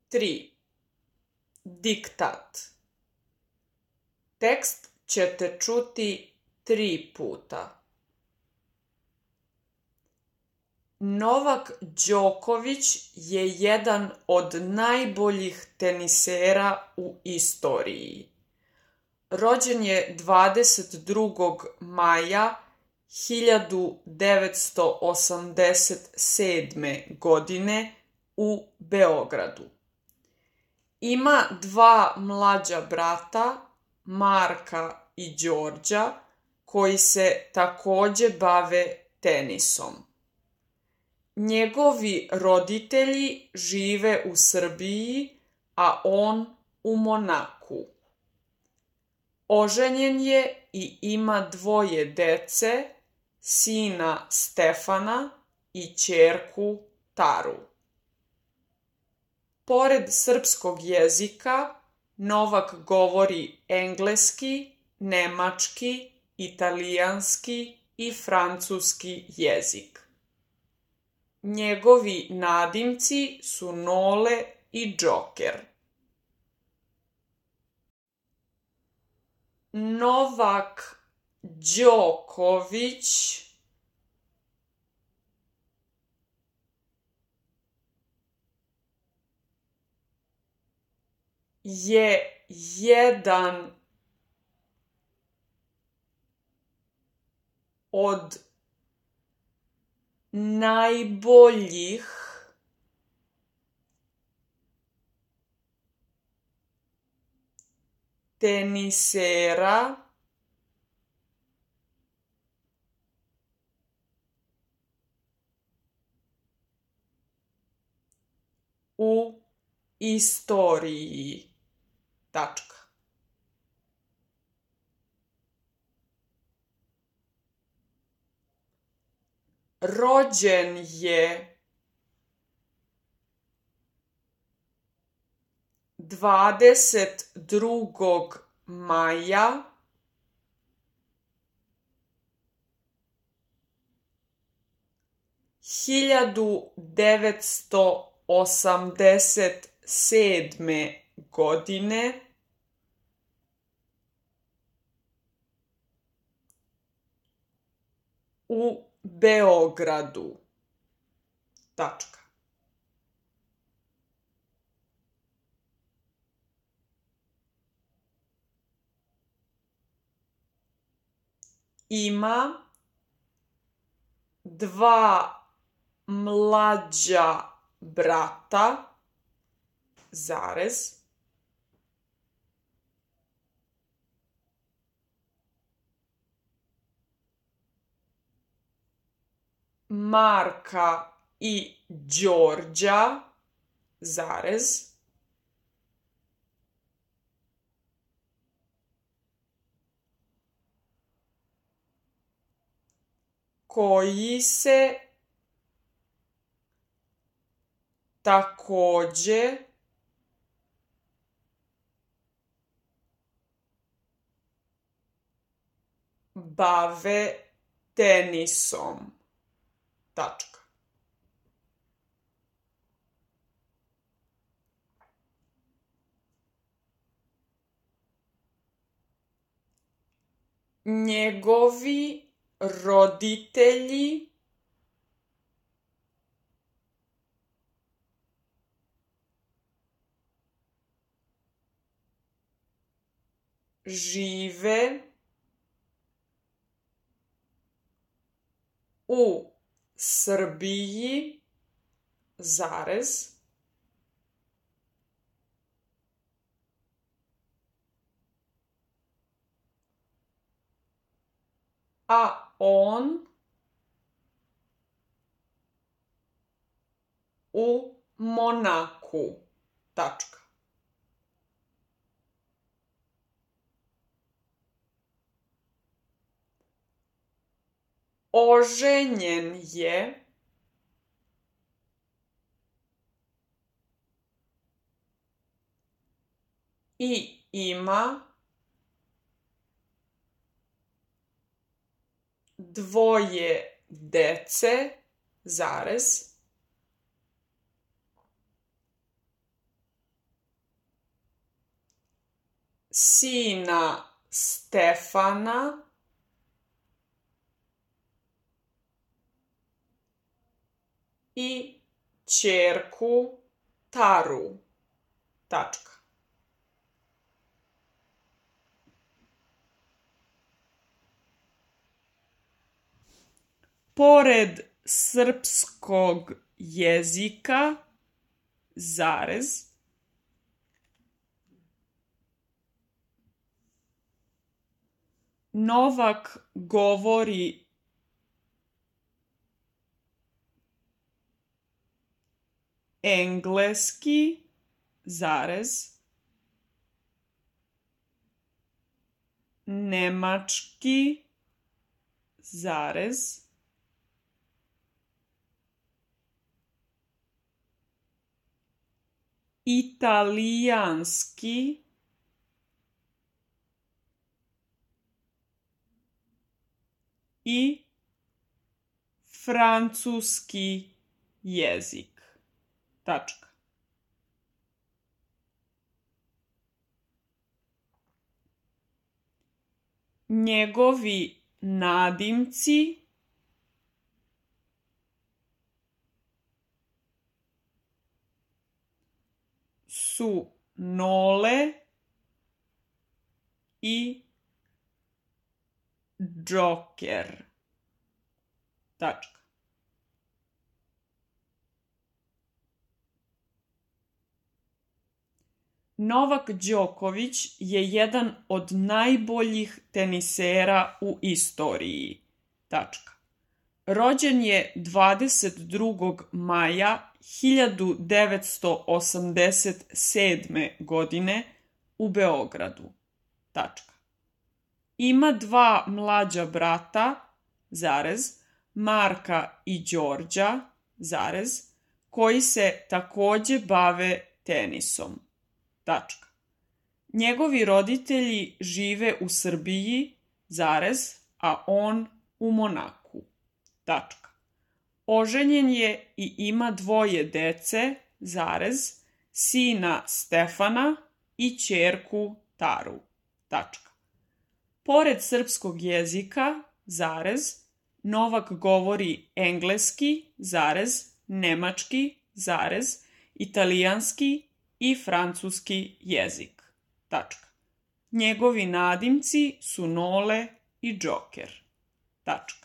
3. Diktat. Tekst ćete čuti 3 puta. Novak Đoković je jedan od najboljih tenisera u istoriji. Rođen je 22. maja 1987. godine u Beogradu. Ima 2 mlađa brata, Marka i Đorđa, koji se takođe bave tenisom. Njegovi roditelji žive u Srbiji, a on u Monaku. Oženjen je i ima 2 dece, sina Stefana i ćerku Taru. Pored srpskog jezika, Novak govori engleski, nemački, italijanski i francuski jezik. Njegovi nadimci su Nole i Džoker. Novak Đoković je jedan od najboljih tenisera u istoriji. Tačka. Rođen je 22. maja 1987. godine u Beogradu. Tačka. Ima 2 mlađa brata, zarez, Marka i Đorđa, zarez, koji se takođe bave tenisom. Tačka. Njegovi roditelji žive u Srbiji, zarez, a on u Monaku. Tačka. Oženjen je i ima 2 dece, zarez, sina Stefana i ćerku Taru. Tačka. Pored srpskog jezika, zarez, Novak govori engleski, zarez, nemački, zarez, italijanski, i francuski jezik. Tačka. Njegovi nadimci su Nole i Džoker. Tačka. Novak Đoković je jedan od najboljih tenisera u istoriji. Tačka. Rođen je 22. maja 1987. godine u Beogradu. Tačka. Ima dva mlađa brata, zarez, Marka i Đorđa, zarez, koji se takođe bave tenisom. Tačka. Njegovi roditelji žive u Srbiji, zarez, a on u Monaku. Tačka. Oženjen je i ima dvoje dece, zarez, sina Stefana i ćerku Taru. Tačka. Pored srpskog jezika, zarez, Novak govori engleski, zarez, nemački, zarez, italijanski i francuski jezik. Tačka. Njegovi nadimci su Nole i Džoker. Tačka.